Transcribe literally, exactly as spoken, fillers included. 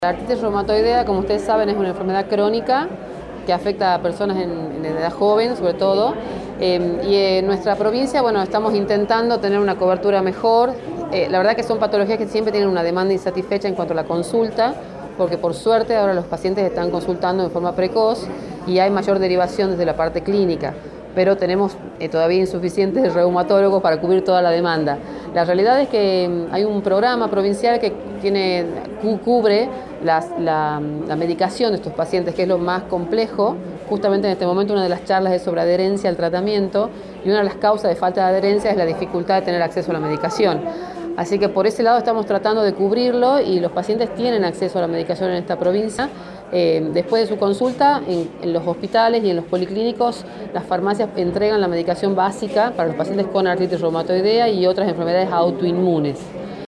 La artritis reumatoidea, como ustedes saben, es una enfermedad crónica que afecta a personas en, en edad joven, sobre todo. Eh, y en nuestra provincia, bueno, estamos intentando tener una cobertura mejor. Eh, la verdad que son patologías que siempre tienen una demanda insatisfecha en cuanto a la consulta, porque por suerte ahora los pacientes están consultando en forma precoz y hay mayor derivación desde la parte clínica, pero tenemos eh, todavía insuficientes reumatólogos para cubrir toda la demanda. La realidad es que hay un programa provincial que tiene, cu cubre las, la, la medicación de estos pacientes, que es lo más complejo. Justamente en este momento una de las charlas es sobre adherencia al tratamiento y una de las causas de falta de adherencia es la dificultad de tener acceso a la medicación. Así que por ese lado estamos tratando de cubrirlo y los pacientes tienen acceso a la medicación en esta provincia. Eh, después de su consulta, en, en los hospitales y en los policlínicos, las farmacias entregan la medicación básica para los pacientes con artritis reumatoidea y otras enfermedades autoinmunes.